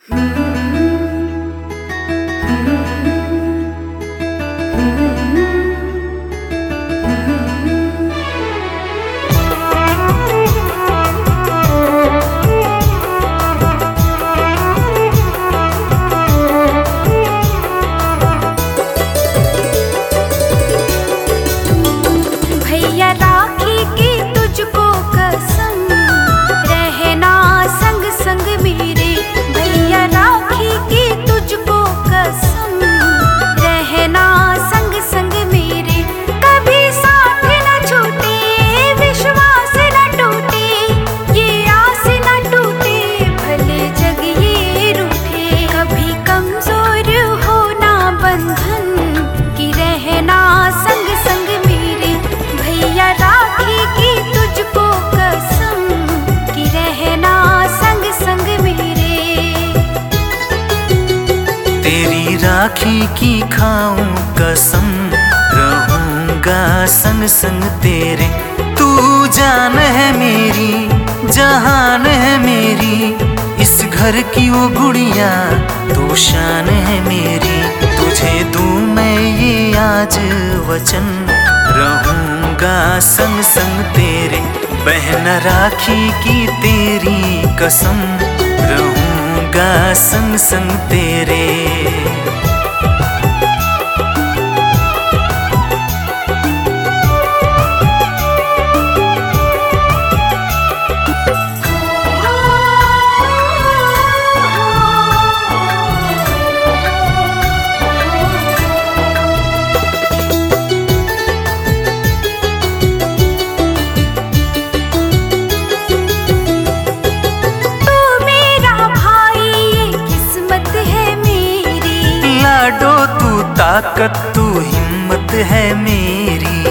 भैया राखी की तुझको कसम, रहना संग संग मेरे। भैया राखी की तुझको कसम, रहना संग संग मेरे। कभी साथ न छूटे, विश्वास न टूटे, ये आस न टूटे, भले जग ये रूठे। कभी कमजोर हो ना बंधन, कि रहना संग संग मेरे। भैया राखी की तुझको कसम, कि रहना संग संग मेरे। तेरी राखी की खाऊं कसम, रहूंगा संग संग तेरे। तू जान है मेरी, जहान है मेरी, इस घर की वो गुड़िया तो शान है मेरी। तुझे दूं मैं ये आज वचन, रहूंगा संग संग तेरे। बहन राखी की तेरी कसम, रहूंगा संग संग तेरे। लाडो तू ताकत, तू हिम्मत है मेरी।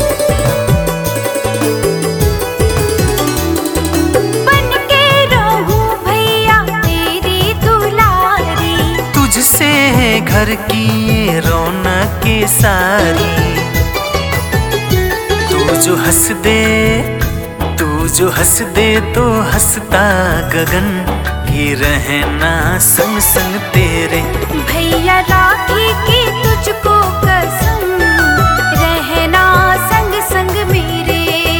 बन के रहूं भैया तेरी दुलारी, तुझसे है घर की ये रौनक सारी। तू जो हंस दे, तू जो हंस दे तो हंसता गगन, कि रहना संग संग तेरे। भैया राखी की तुझको कसम, रहना संग संग मेरे।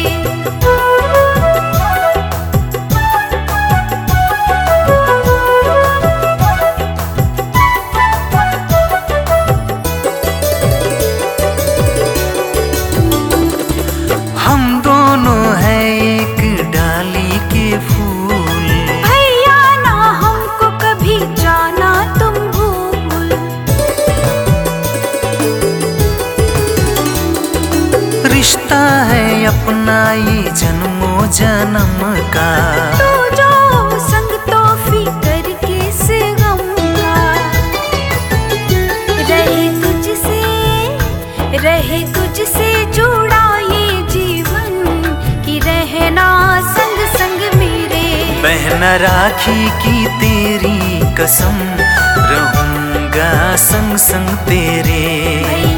हम दोनों हैं एक डाली के फूल, भैया ना हमको कभी जाना तुम भूल। रिश्ता है अपना ये जन्मों जन्म का। तू जो संग तो फिकर किस गम का, रहे तुझसे जुड़ा ये जीवन, कि रहना संग संग मेरे। बहन राखी की तेरी कसम, रहूंगा संग संग तेरे।